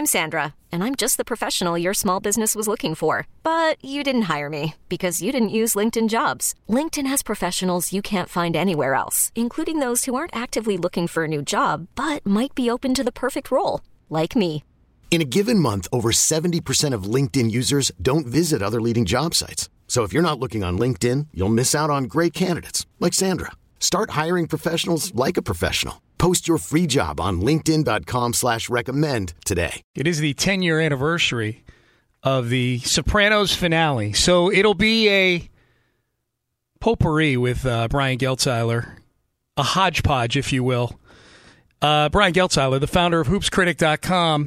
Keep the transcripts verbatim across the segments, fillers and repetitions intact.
I'm Sandra, and I'm just the professional your small business was looking for. But you didn't hire me because you didn't use LinkedIn Jobs. LinkedIn has professionals you can't find anywhere else, including those who aren't actively looking for a new job, but might be open to the perfect role, like me. In a given month, over seventy percent of LinkedIn users don't visit other leading job sites. So if you're not looking on LinkedIn, you'll miss out on great candidates like Sandra. Start hiring professionals like a professional. Post your free job on linkedin.com slash recommend today. It is the ten-year anniversary of the Sopranos finale. So it'll be a potpourri with uh, Brian Geltzeiler, a hodgepodge, if you will. Uh, Brian Geltzeiler, the founder of hoops critic dot com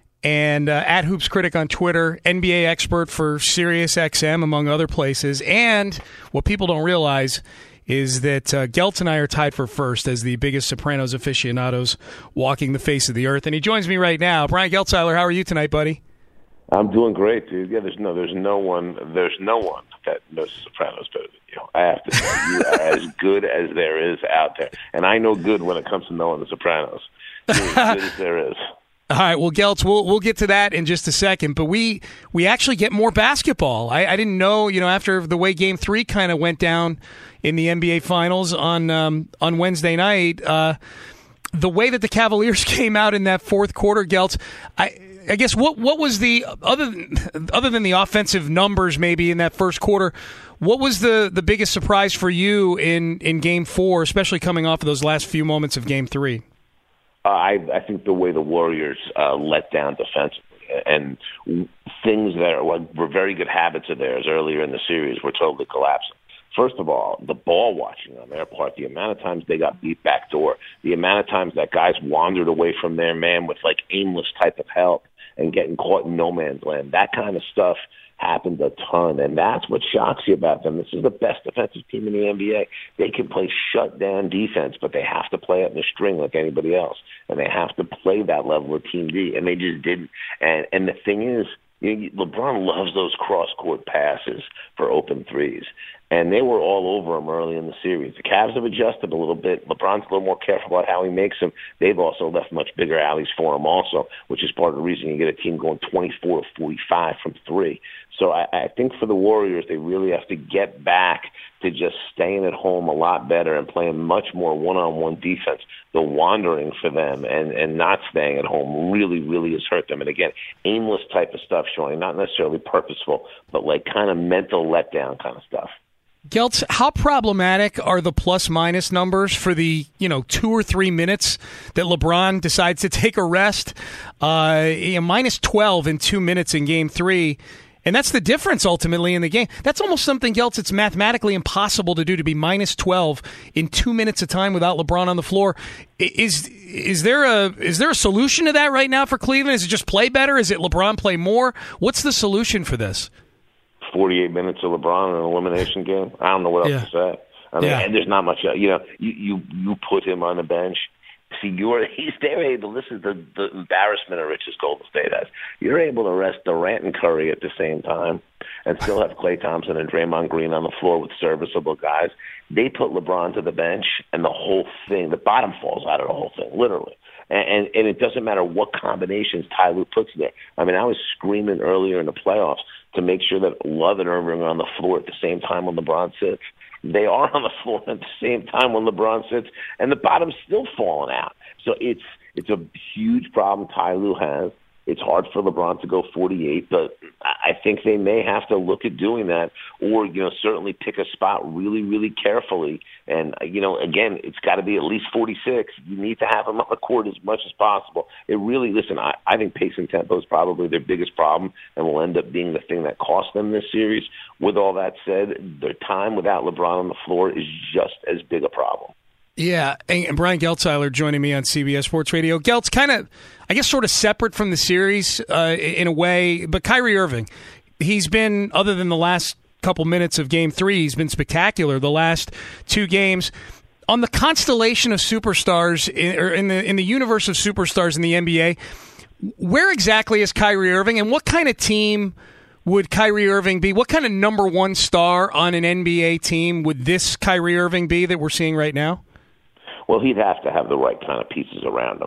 and uh, at HoopsCritic on Twitter, N B A expert for SiriusXM, among other places. And what people don't realize is that uh, Gelt and I are tied for first as the biggest Sopranos aficionados walking the face of the earth. And he joins me right now. Brian Geltzeiler, how are you tonight, buddy? I'm doing great, dude. Yeah, there's no, there's no one, there's no one that knows the Sopranos better than you. I have to say, you are as good as there is out there, and I know good when it comes to knowing the Sopranos. You're as good as there is. All right, well, Geltz, we'll we'll get to that in just a second, but we we actually get more basketball. I, I didn't know, you know, after the way Game Three kind of went down in the N B A Finals on um, on Wednesday night, uh, the way that the Cavaliers came out in that fourth quarter, Geltz, I. I guess what what was the other than, other than the offensive numbers maybe in that first quarter, what was the, the biggest surprise for you in, in Game Four, especially coming off of those last few moments of Game Three? Uh, I I think the way the Warriors uh, let down defensively and things that are, like, were very good habits of theirs earlier in the series were totally collapsing. First of all, the ball watching on their part, the amount of times they got beat backdoor, the amount of times that guys wandered away from their man with like aimless type of help and getting caught in no man's land. That kind of stuff happened a ton, and that's what shocks you about them. This is the best defensive team in the N B A. They can play shut-down defense, but they have to play it in a string like anybody else, and they have to play that level of Team D, and they just didn't. And, and the thing is, you know, LeBron loves those cross-court passes for open threes, and they were all over him early in the series. The Cavs have adjusted a little bit. LeBron's a little more careful about how he makes them. They've also left much bigger alleys for him also, which is part of the reason you get a team going twenty-four to forty-five from three. So I, I think for the Warriors, they really have to get back to just staying at home a lot better and playing much more one-on-one defense. The wandering for them and, and not staying at home really, really has hurt them. And again, aimless type of stuff showing, not necessarily purposeful, but like kind of mental letdown kind of stuff. Geltz, how problematic are the plus-minus numbers for the, you know, two or three minutes that LeBron decides to take a rest? Uh, you know, minus twelve in two minutes in Game Three, and that's the difference ultimately in the game. That's almost something else it's mathematically impossible to do, to be minus twelve in two minutes of time without LeBron on the floor. Is is there a is there a solution to that right now for Cleveland? Is it just play better? Is it LeBron play more? What's the solution for this? forty-eight minutes of LeBron in an elimination game. I don't know what else yeah. to say. I mean, yeah. and there's not much. You know, you you you put him on the bench. See, you're he's there able. This is the the embarrassment of riches Golden State has. You're able to rest Durant and Curry at the same time, and still have Klay Thompson and Draymond Green on the floor with serviceable guys. They put LeBron to the bench, and the whole thing, the bottom falls out of the whole thing, literally. And, and, and it doesn't matter what combinations Ty Lue puts there. I mean, I was screaming earlier in the playoffs to make sure that Love and Irving are on the floor at the same time when LeBron sits. They are on the floor at the same time when LeBron sits, and the bottom's still falling out. So it's it's a huge problem Ty Lue has. It's hard for LeBron to go forty-eight, but I think they may have to look at doing that, or, you know, certainly pick a spot really, really carefully. And, you know, again, it's got to be at least forty-six. You need to have him on the court as much as possible. It really, listen, I, I think pace and tempo is probably their biggest problem and will end up being the thing that cost them this series. With all that said, their time without LeBron on the floor is just as big a problem. Yeah, and Brian Geltzeiler joining me on C B S Sports Radio. Geltz, kind of, I guess, sort of separate from the series uh, in a way, but Kyrie Irving, he's been, other than the last couple minutes of Game Three, he's been spectacular the last two games. On the constellation of superstars, in, or in the in the universe of superstars in the N B A, where exactly is Kyrie Irving, and what kind of team would Kyrie Irving be? What kind of number one star on an N B A team would this Kyrie Irving be that we're seeing right now? Well, he'd have to have the right kind of pieces around him.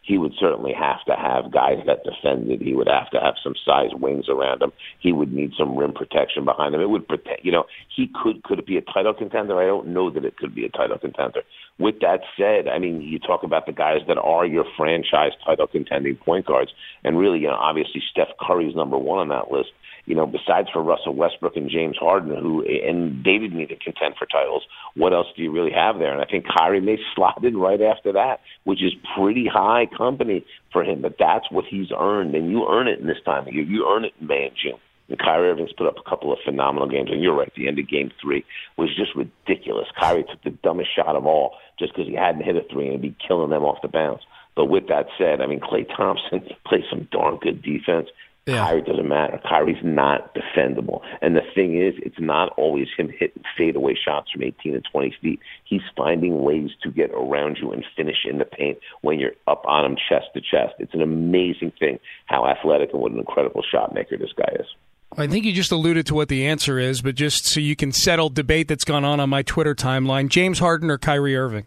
he would certainly have to have guys that defended. He would have to have some size wings around him. He would need some rim protection behind him. It would protect, you know, he could, could it be a title contender? I don't know that it could be a title contender. With that said, I mean, you talk about the guys that are your franchise title contending point guards, and really, you know, obviously Steph Curry's number one on that list. You know, besides for Russell Westbrook and James Harden, who and they didn't even contend for titles, what else do you really have there? And I think Kyrie may slot in right after that, which is pretty high company for him. But that's what he's earned, and you earn it in this time of year. You earn it in May and June. And Kyrie Irving's put up a couple of phenomenal games, and you're right, the end of Game Three was just ridiculous. Kyrie took the dumbest shot of all just because he hadn't hit a three, and he'd be killing them off the bounce. But with that said, I mean, Klay Thompson plays some darn good defense. Yeah. Kyrie doesn't matter. Kyrie's not defendable. And the thing is, it's not always him hitting fadeaway shots from eighteen and twenty feet. He's finding ways to get around you and finish in the paint when you're up on him chest to chest. It's an amazing thing how athletic and what an incredible shot maker this guy is. I think you just alluded to what the answer is, but just so you can settle debate that's gone on on my Twitter timeline, James Harden or Kyrie Irving?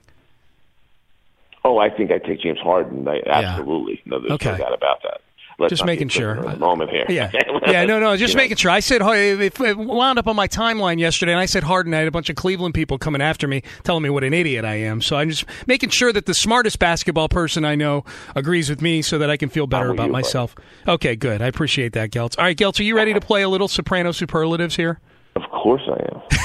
Oh, I think I'd take James Harden. I, absolutely. Yeah. No, there's okay. no doubt about that. Let's just making sure. Moment here. Yeah, yeah, no, no, just you making know. sure. I said it wound up on my timeline yesterday, and I said Harden. I had a bunch of Cleveland people coming after me, telling me what an idiot I am. So I'm just making sure that the smartest basketball person I know agrees with me, so that I can feel better about you, myself. Buddy. Okay, good. I appreciate that, Geltz. All right, Geltz, are you ready to play a little Soprano superlatives here? Of course I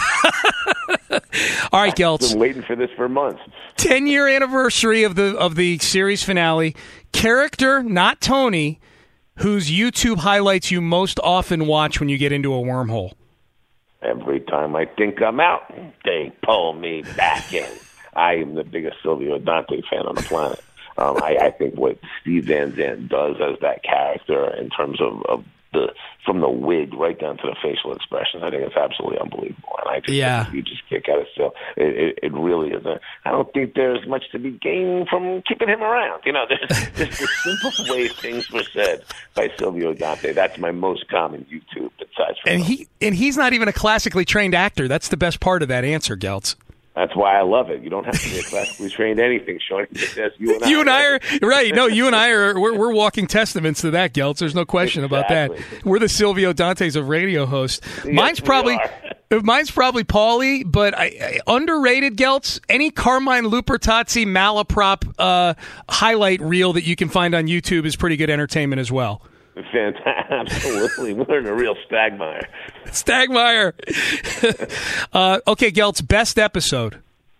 am. All right, Geltz. I've been waiting for this for months. Ten-year anniversary of the of the series finale. Character, not Tony, whose YouTube highlights you most often watch when you get into a wormhole? Every time I think I'm out, they pull me back in. I am the biggest Silvio Dante fan on the planet. Um, I, I think what Steve Van Zandt does as that character in terms of, of the from the wig right down to the facial expressions, I think it's absolutely unbelievable. And I just yeah. think you just kick out of still. It, it, it really is. A, I don't think there's much to be gained from keeping him around. You know, there's, there's the simple way things were said by Silvio Dante. That's my most common YouTube. Besides, from and those. he and he's not even a classically trained actor. That's the best part of that answer, Geltz. That's why I love it. You don't have to be a classically trained anything, Sean. Just you and I. You and I are right. No, you and I are. We're, we're walking testaments to that, Geltz. There's no question exactly. about that. We're the Silvio Dantes of radio hosts. Yes, mine's probably are. mine's probably Paulie, but I, I, underrated, Geltz. Any Carmine Lupertazzi malaprop uh, highlight reel that you can find on YouTube is pretty good entertainment as well. Fantastic. Absolutely. We're in a real Stagmeyer. Stagmeyer. uh, okay, Geltz, best episode.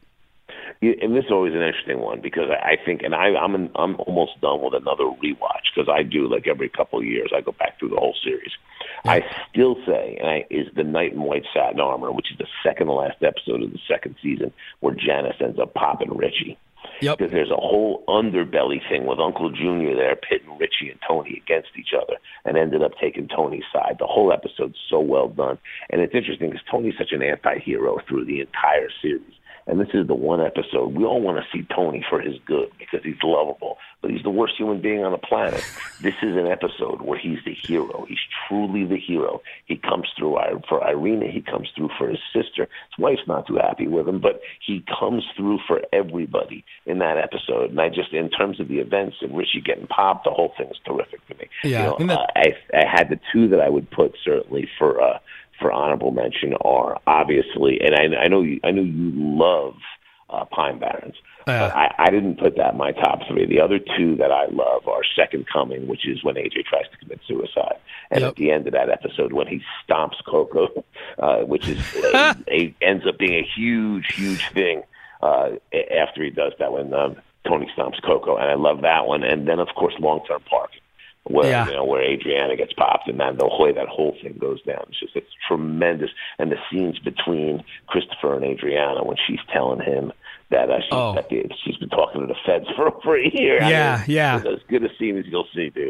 And this is always an interesting one because I think, and I, I'm an, I'm almost done with another rewatch because I do like every couple of years I go back through the whole series. Yeah. I still say, and I, is the Knight in White Satin Armor, which is the second to last episode of the second season, where Janice ends up popping Richie. Yep. Because there's a whole underbelly thing with Uncle Junior there pitting Richie and Tony against each other and ended up taking Tony's side. The whole episode's so well done. And it's interesting because Tony's such an anti-hero through the entire series. And this is the one episode. We all want to see Tony for his good because he's lovable, but he's the worst human being on the planet. This is an episode where he's the hero. He's truly the hero. He comes through for Irina. He comes through for his sister. His wife's not too happy with him, but he comes through for everybody in that episode. And I just, in terms of the events and Richie getting popped, the whole thing is terrific to me. Yeah, you know, uh, I, I had the two that I would put certainly for uh, for honorable mention are obviously, and I, I know you, I know you love uh, Pine Barrens. Uh, but I, I didn't put that in my top three. The other two that I love are Second Coming, which is when A J tries to commit suicide, and yep. at the end of that episode when he stomps Coco, uh, which is a, a, ends up being a huge, huge thing uh, after he does that when um, Tony stomps Coco, and I love that one. And then of course Long Term Parking. Where yeah. you know where Adriana gets popped and then the way that whole thing goes down. It's just it's tremendous. And the scenes between Christopher and Adriana when she's telling him that uh, she's, oh. that the, she's been talking to the feds for over a year. Yeah, I mean, yeah. It's as good a scene as you'll see, dude.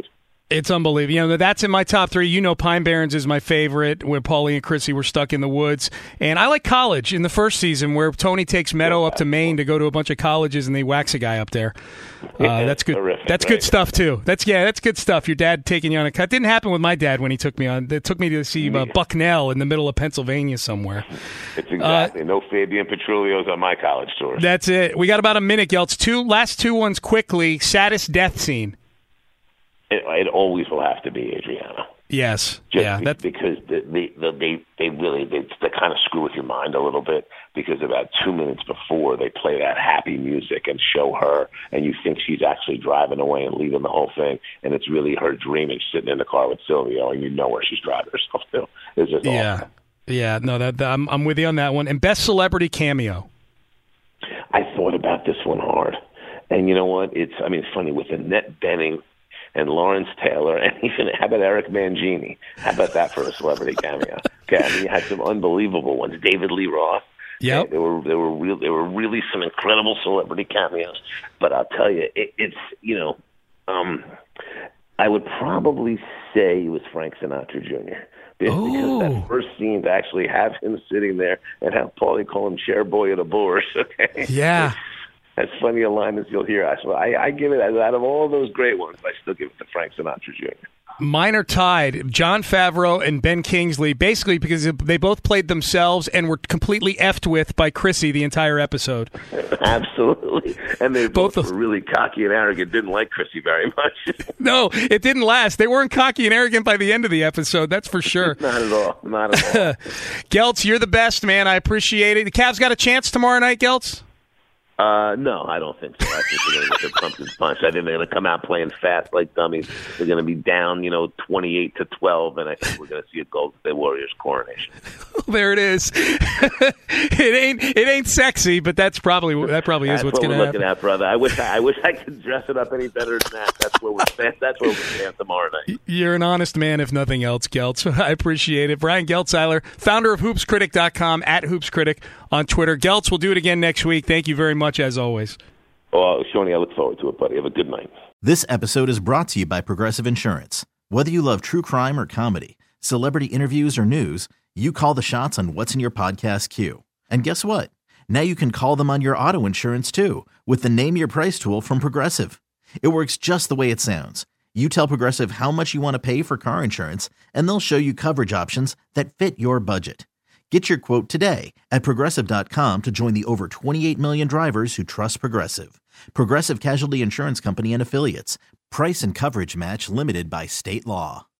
It's unbelievable. You know, that's in my top three. You know, Pine Barrens is my favorite, where Paulie and Chrissy were stuck in the woods. And I like College in the first season, where Tony takes Meadow up to Maine to go to a bunch of colleges, and they wax a guy up there. Uh, that's good. Terrific, that's right? good stuff too. That's yeah, that's good stuff. Your dad taking you on a cut didn't happen with my dad when he took me on. It took me to see uh, Bucknell in the middle of Pennsylvania somewhere. It's exactly uh, no Fabian Petrulios on my college tour. That's it. We got about a minute, Geltz. Two last two ones quickly. Saddest death scene. It, it always will have to be Adriana. Yes, Just yeah, be, that's because they they they they really they, they kind of screw with your mind a little bit, because about two minutes before they play that happy music and show her, and you think she's actually driving away and leaving the whole thing, and it's really her dreaming, sitting in the car with Silvio, and you know where she's driving herself to. It's just yeah, awful. yeah. No, that, that I'm I'm with you on that one. And best celebrity cameo. I thought about this one hard, and you know what? It's I mean, it's funny with Annette Bening and Lawrence Taylor, and even how about Eric Mangini? How about that for a celebrity cameo? Okay, I mean, you had some unbelievable ones. David Lee Roth. Yep. Okay, there were there were real there were really some incredible celebrity cameos. But I'll tell you, it, it's you know, um, I would probably say it was Frank Sinatra Junior Because Ooh. that first scene to actually have him sitting there and have Paulie call him chair boy at a Bourse. Okay. Yeah. That's plenty of lines you'll hear. I, I, I give it, out of all those great ones, I still give it to Frank Sinatra Junior Mine are tied. Jon Favreau and Ben Kingsley, basically because they both played themselves and were completely effed with by Chrissy the entire episode. Absolutely. And they both, Both of- were really cocky and arrogant, didn't like Chrissy very much. No, it didn't last. They weren't cocky and arrogant by the end of the episode, that's for sure. Not at all. Not at all. Geltz, you're the best, man. I appreciate it. The Cavs got a chance tomorrow night, Geltz? Uh, no, I don't think so. I think they're going to get their pumpkin punch. I think they're going to come out playing fast like dummies. They're going to be down, you know, twenty-eight to twelve, and I think we're going to see a Golden State Warriors coronation. There it is. it ain't it ain't sexy, but that's probably that probably is that's what's what going we're to happen. looking at, brother. I wish I, I wish I could dress it up any better than that. That's where we're stand, that's where we're stand tomorrow night. You're an honest man, if nothing else, Geltz. I appreciate it. Brian Geltzeiler, founder of hoops critic dot com, at hoops critic on Twitter. Geltz, we'll do it again next week. Thank you very much, as always. Oh, Shoney, I look forward to it, buddy. Have a good night. This episode is brought to you by Progressive Insurance. Whether you love true crime or comedy, celebrity interviews or news, you call the shots on what's in your podcast queue. And guess what? Now you can call them on your auto insurance too, with the Name Your Price tool from Progressive. It works just the way it sounds. You tell Progressive how much you want to pay for car insurance, and they'll show you coverage options that fit your budget. Get your quote today at Progressive dot com to join the over twenty-eight million drivers who trust Progressive. Progressive Casualty Insurance Company and Affiliates. Price and coverage match limited by state law.